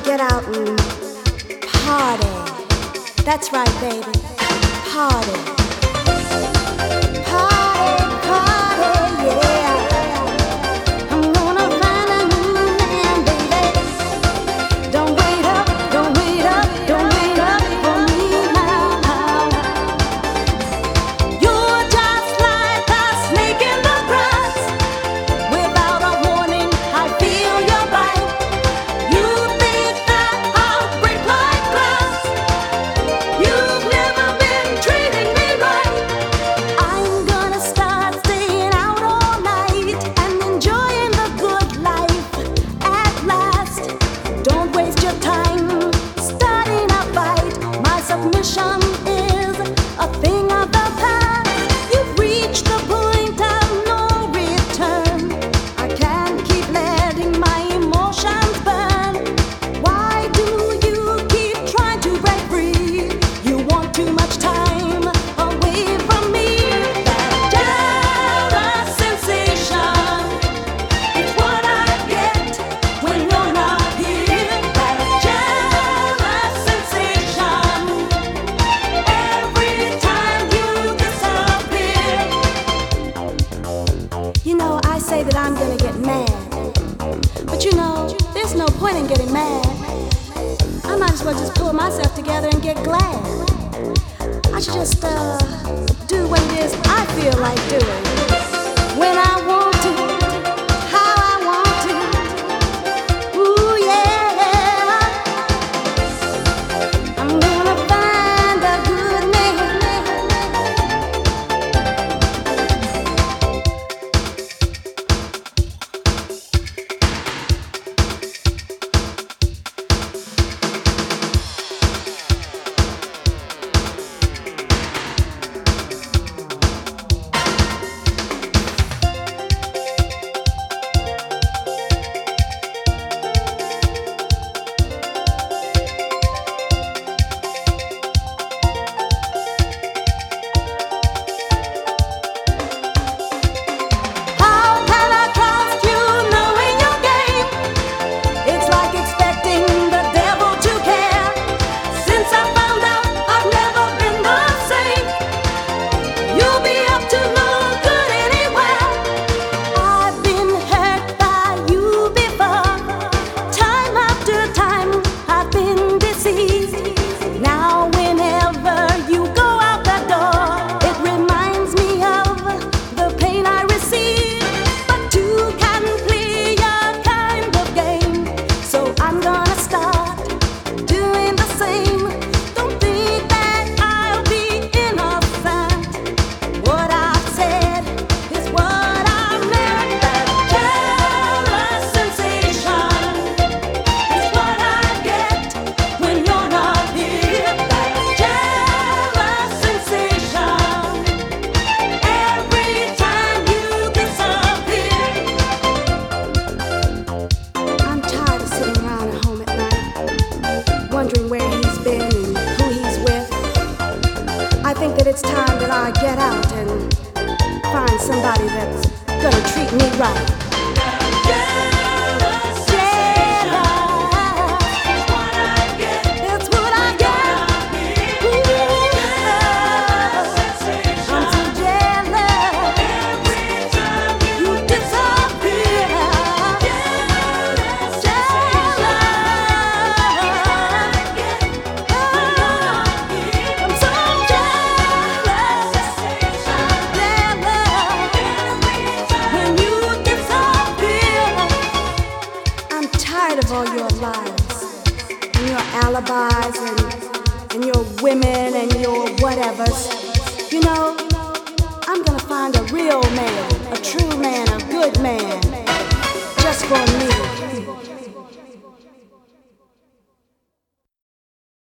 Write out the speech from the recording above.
get out and party. That's right, baby. Party. Party, party, yeah. I'm gonna find a new man, baby. Don't wait up, don't wait up, don't wait up for me now. You're just like a snake in the grass. Without a warning, I feel your bite. You think that I'll break like glass. You've never been treating me right. I'm gonna start staying out all night and enjoying the good life at last. Don't waste your time starting a fight. My submission is a thing of the past. You've reached the point of no return. I can't keep letting my emotions burn. Why do you keep trying to break free? You want too much time away from me. That jealous sensation is what I get when you're not here. That jealous sensation every time you disappear. You know, I say that I'm gonna get mad, but you know, there's no point in getting mad. I might as well just pull myself together and get glad. I should just do what it is I feel like doing, when I want to, how I want to. Ooh yeah, I'm gonna find a good man. How can I trust you knowing your game? It's like expecting the devil to care. Since I found out I've never been the same. You'll be up to no good anywhere. I've been hurt by you before. Time after time I've been deceived. Now whenever you go out the door, it reminds me of the pain I received. But two can play your kind of game, so I'm gonna start doing the same. Don't think that I'll be innocent. What I said is what I meant. That jealous sensation is what I get when you're not here. That jealous sensation every time you disappear. I'm tired of sitting around at home at night, wondering where he's been and who he's with. I think that it's time that I get out and find somebody that's gonna treat me right. Jealous is what I get. That's what I get. Ooh, I'm so jealous. You disappear. Jealous. I'm so jealous. When you disappear. I'm tired of all your lies and your alibis and your women and your whatevers. You know, I'm gonna find a real man, a true man, a good man, just for me.